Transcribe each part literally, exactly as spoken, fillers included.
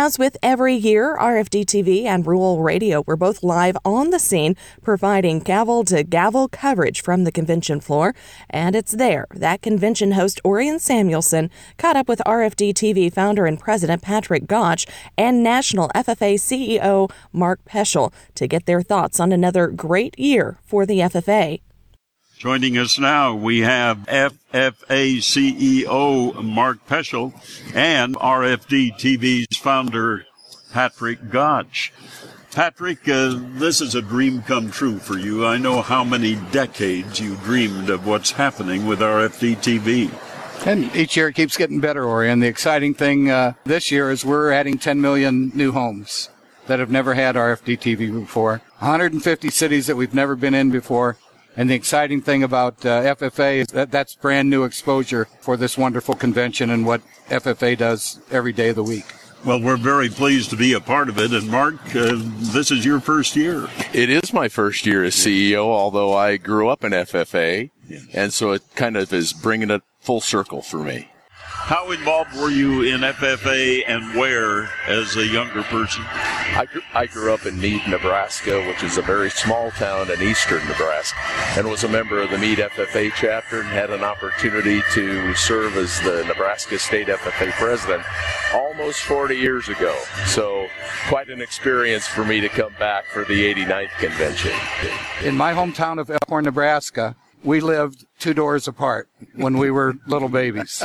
As with every year, R F D T V and Rural Radio were both live on the scene, providing gavel-to-gavel coverage from the convention floor. And it's there that convention host Orion Samuelson caught up with R F D T V founder and president Patrick Gotch and National F F A C E O Mark Peschel to get their thoughts on another great year for the F F A. Joining us now, we have F F A C E O Mark Peschel and R F D T V's founder Patrick Gotch. Patrick, uh, this is a dream come true for you. I know how many decades you dreamed of what's happening with R F D T V. And each year it keeps getting better, Orion. The exciting thing uh, this year is we're adding ten million new homes that have never had R F D T V before, one hundred fifty cities that we've never been in before. And the exciting thing about uh, F F A is that that's brand new exposure for this wonderful convention and what F F A does every day of the week. Well, we're very pleased to be a part of it. And Mark, uh, this is your first year. It is my first year as C E O, although I grew up in F F A. Yes. And so it kind of is bringing it full circle for me. How involved were you in F F A and where as a younger person? I grew, I grew up in Meade, Nebraska, which is a very small town in eastern Nebraska, and was a member of the Meade F F A chapter and had an opportunity to serve as the Nebraska State F F A president almost forty years ago. So quite an experience for me to come back for the eighty-ninth convention. In my hometown of Elkhorn, Nebraska, we lived two doors apart when we were little babies.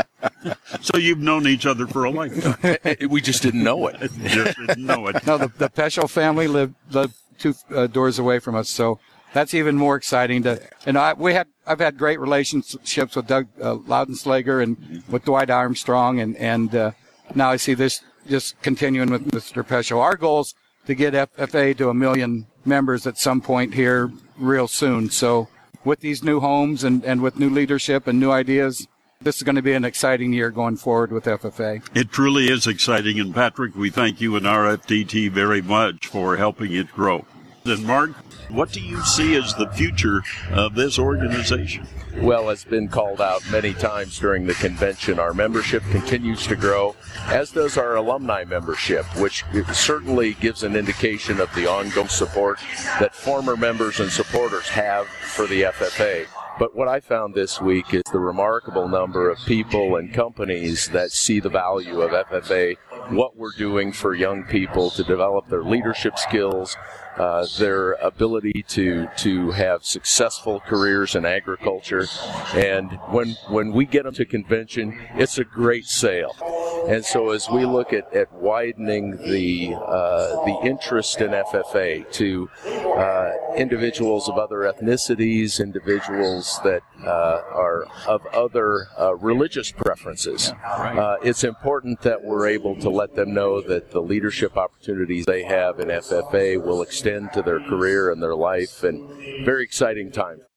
So you've known each other for a lifetime. We just didn't know it. Just didn't know it. No, the, the Peschel family lived, lived two uh, doors away from us, so that's even more exciting. To and I we had I've had great relationships with Doug uh, Loudenslager and with Dwight Armstrong, and and uh, now I see this just continuing with Mister Peschel. Our goal is to get F F A to a million members at some point here real soon. So with these new homes and, and with new leadership and new ideas, this is going to be an exciting year going forward with F F A. It truly is exciting, and Patrick, we thank you and R F D T very much for helping it grow. And Mark, what do you see as the future of this organization? Well, it's been called out many times during the convention. Our membership continues to grow, as does our alumni membership, which certainly gives an indication of the ongoing support that former members and supporters have for the F F A. But what I found this week is the remarkable number of people and companies that see the value of F F A, what we're doing for young people to develop their leadership skills, uh, their ability to to have successful careers in agriculture. And when when we get them to convention, it's a great sale. And so as we look at, at widening the uh, the interest in F F A to uh, individuals of other ethnicities, individuals that uh, are of other uh, religious preferences, uh, it's important that we're able to let them know that the leadership opportunities they have in F F A will extend to their career and their life, and very exciting time.